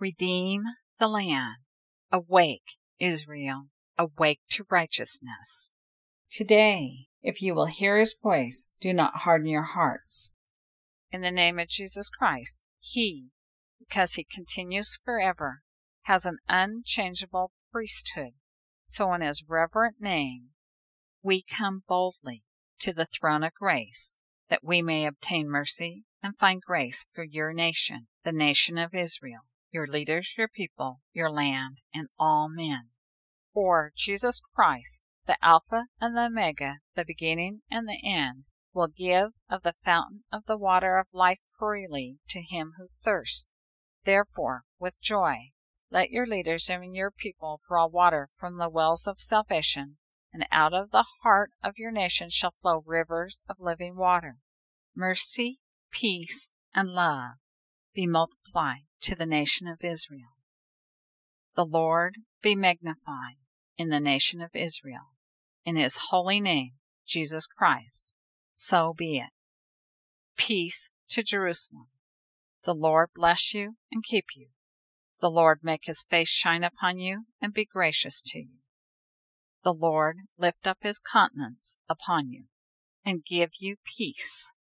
Redeem the land. Awake, Israel, awake to righteousness. Today, if you will hear his voice, do not harden your hearts. In the name of Jesus Christ, he, because he continues forever, has an unchangeable priesthood. So in his reverent name, we come boldly to the throne of grace, that we may obtain mercy and find grace for your nation, the nation of Israel, your leaders, your people, your land, and all men. For Jesus Christ, the Alpha and the Omega, the beginning and the end, will give of the fountain of the water of life freely to him who thirsts. Therefore, with joy, let your leaders and your people draw water from the wells of salvation, and out of the heart of your nation shall flow rivers of living water. Mercy, peace, and love be multiplied to the nation of Israel. The Lord be magnified in the nation of Israel. In his holy name, Jesus Christ, so be it. Peace to Jerusalem. The Lord bless you and keep you. The Lord make his face shine upon you and be gracious to you. The Lord lift up his countenance upon you and give you peace.